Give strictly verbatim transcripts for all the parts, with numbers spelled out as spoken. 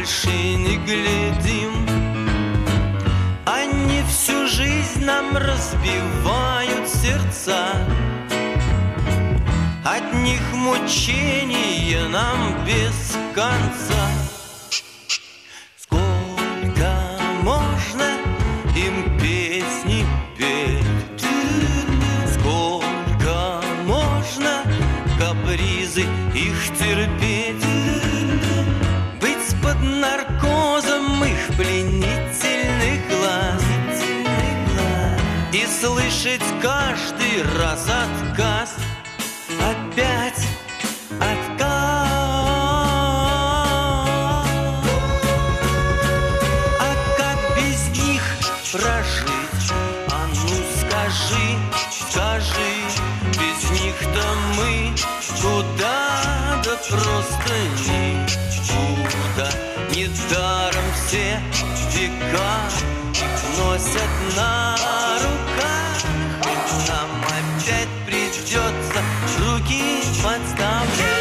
больше не глядим. Они всю жизнь нам разбивают сердца, от них мучения нам без конца. Сколько можно им песни петь, сколько можно капризы их терпеть, быть под наркозом их пленительных глаз и слышать каждый раз отказ. Опять отказ. А как без них прожить? А ну скажи, скажи, без них-то мы куда, да просто никуда. Недаром все века их носят на руках, ведь нам опять придется руки подставлять.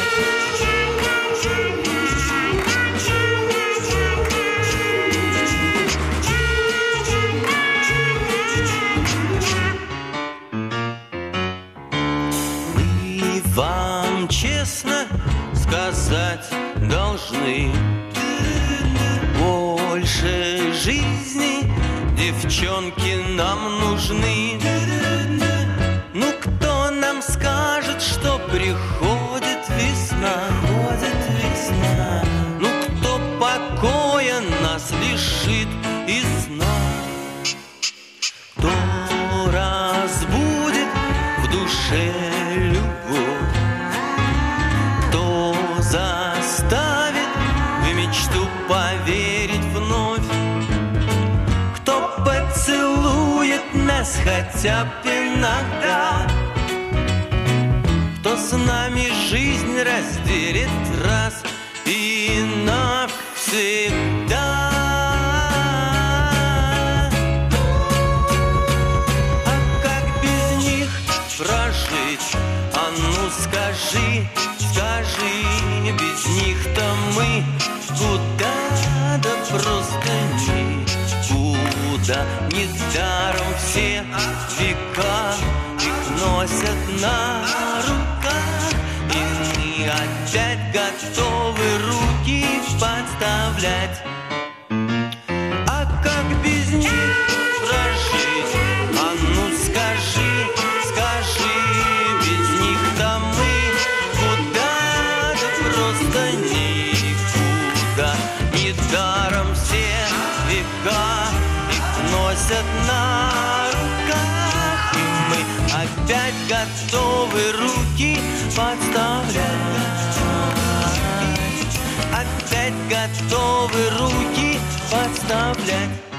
Мы вам честно сказать должны: больше жизни девчонки нам нужны. Ну кто нам скажет, что приходит весна? Приходит весна. Ну кто покоя нас лишит и сна? Кто разбудит в душе любовь? Кто заставит в мечту поверить вновь? Кто поцелует нас хотя бы иногда? Кто с нами жизнь разделит раз и навсегда? А как без них прожить? А ну скажи, скажи, без них-то мы куда, да просто никуда. Недаром все века их носят на руках, и мы опять готовы руки подставлять. А как без них прожить? А ну скажи, скажи, без них-то мы куда, да просто никуда. Недаром все века их носят на руках, и мы опять готовы руки подставлять. Опять готовы руки подставлять.